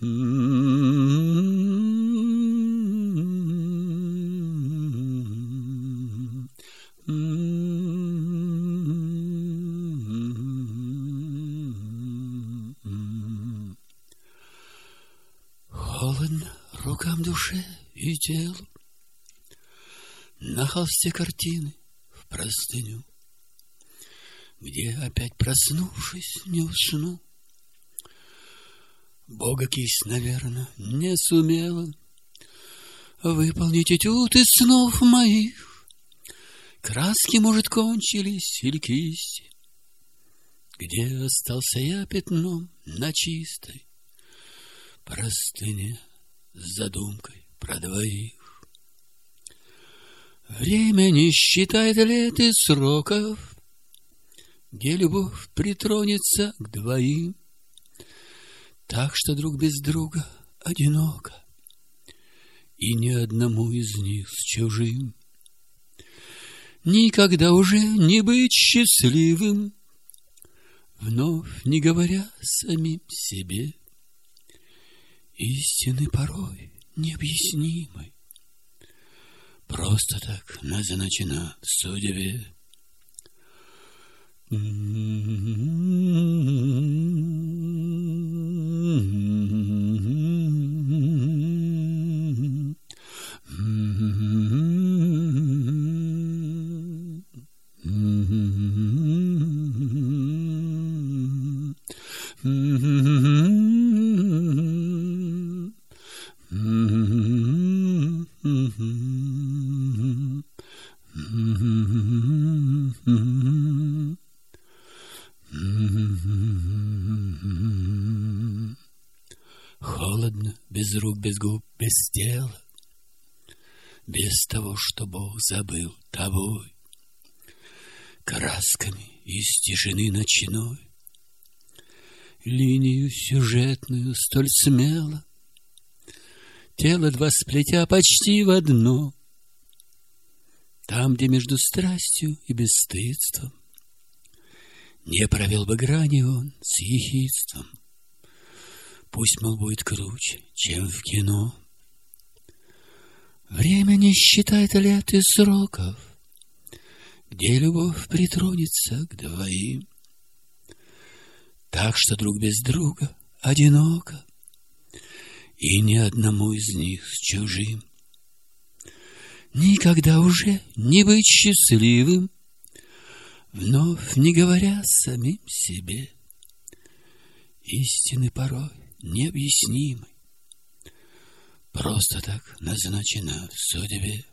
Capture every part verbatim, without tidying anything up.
Холодно рукам, душе и телу, на холсте картины в простыню, где, опять проснувшись, не усну. Бога кисть, наверно, не сумела выполнить этюд из снов моих. Краски, может, кончились или кисти, где остался я пятном на чистой простыне с задумкой про двоих. Время не считает лет и сроков, где любовь притронется к двоим, так что друг без друга одиноко, и ни одному из них с чужим. Никогда уже не быть счастливым, вновь не говоря самим себе истины порой необъяснимой, просто так назначена в судьбе. Холодно, без рук, без губ, без тела, без того, что Бог забыл тобой, красками из тишины ночной, линию сюжетную столь смело, тело два сплетя почти в одно, там, где между страстью и бесстыдством не провел бы грани он с ехидством. Пусть, мол, будет круче, чем в кино. Время не считает лет и сроков, где любовь притронется к двоим, так что друг без друга одиноко, и ни одному из них с чужим. Никогда уже не быть счастливым, вновь не говоря самим себе истины порой необъяснимой, просто так назначена в судьбе.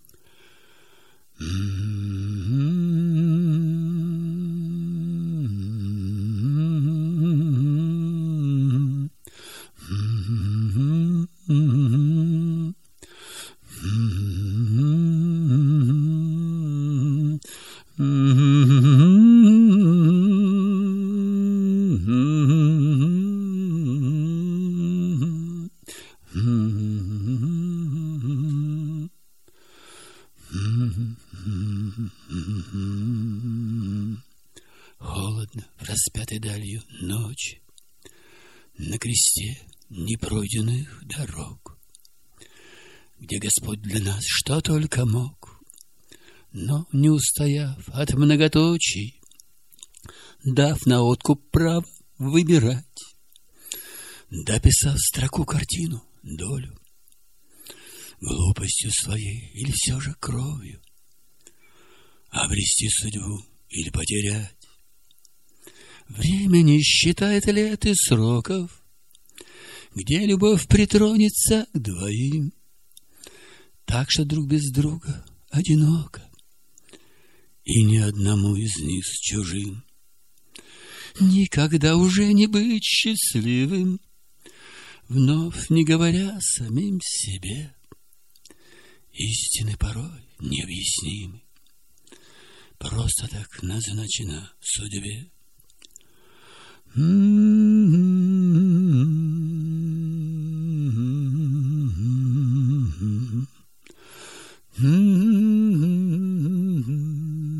Холодно в распятой далью ночи, на кресте непройденных дорог, где Господь для нас что только мог, но не устояв от многоточий, дав на откуп право выбирать, дописав строку картину долю, глупостью своей или все же кровью, обрести судьбу или потерять. Время не считает лет и сроков, где любовь притронется к двоим, так что друг без друга одиноко, и ни одному из них с чужим. Никогда уже не быть счастливым, вновь не говоря самим себе истины порой необъяснимы, просто так назначена в судьбе.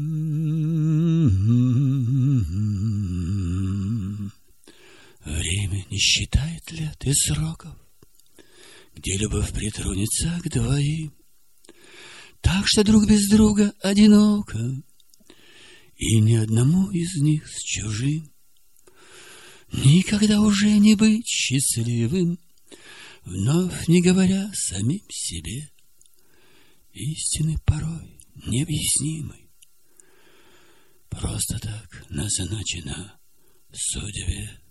Время время не считает лет и сроков, где любовь притронется к двоим, так что друг без друга одиноко, и ни одному из них с чужим никогда уже не быть счастливым, вновь не говоря самим себе истины порой необъяснимой. Просто так назначена судьбе.